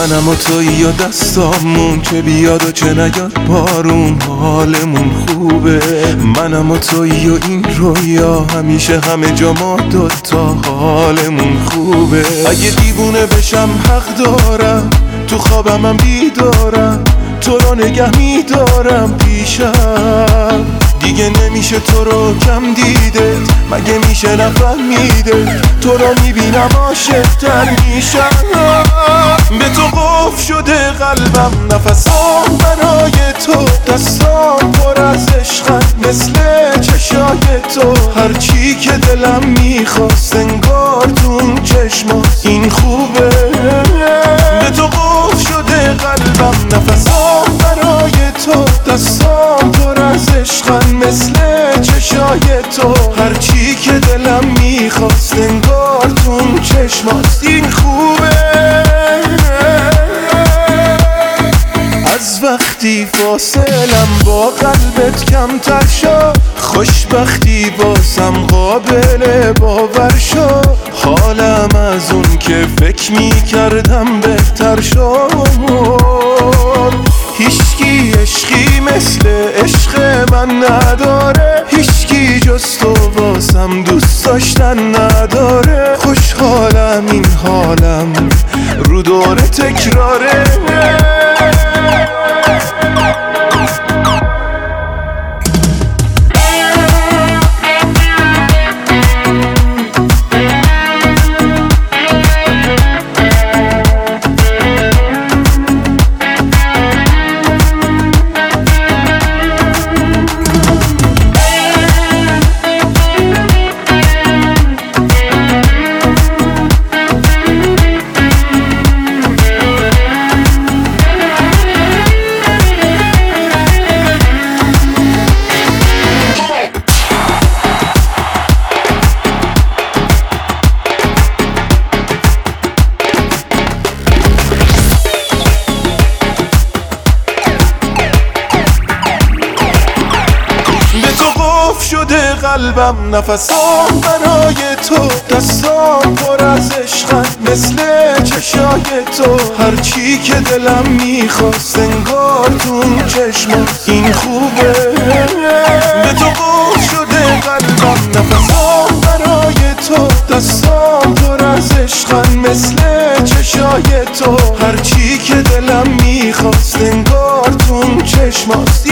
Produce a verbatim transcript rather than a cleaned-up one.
منم و تویی و دستامون چه بیاد و چه نیاد بارون حالمون خوبه. منم و تویی و این رویا همیشه همه جا ما دوتا حالمون خوبه. اگه دیوونه بشم حق دارم تو خوابم هم بیدارم تو رو نگه میدارم پیشم. دیگه نمیشه تو رو کم دیده مگه میشه نفهمیده تو رو میبینم عاشق‌تر میشم. به تو قفل شده قلبم نفسام برای تو دستام پر از عشقن مثل چشای تو. هرچی که دلم میخواست انگار تو اون چشمات این خوبه. به تو قفل شده قلبم نفسام برای تو دستام پر از عشقن مثل چشای تو. هرچی که دلم میخواست انگار تو اون چشمات این خوبه. از وقتی فاصلم با قلبت کمتر شد خوشبختی باسم قابل باور شد. حالم از اون که فکر میکردم بهتر شد. هیچکی عشقی مثل عشق من نداره هیچکی جز تو واسم دوست داشتن نداره. خوشحالم این حالم رو دور تکراره. شده قلبم نفسام برای تو دستام پر از عشقن مثل چشای تو. هرچی که دلم میخواست انگار تو اون چشمات این خوبه. به تو قفل شده قلبم نفسام برای تو دستام پر از عشقن مثل چشای تو. هرچی که دلم میخواست انگار تو اون چشمات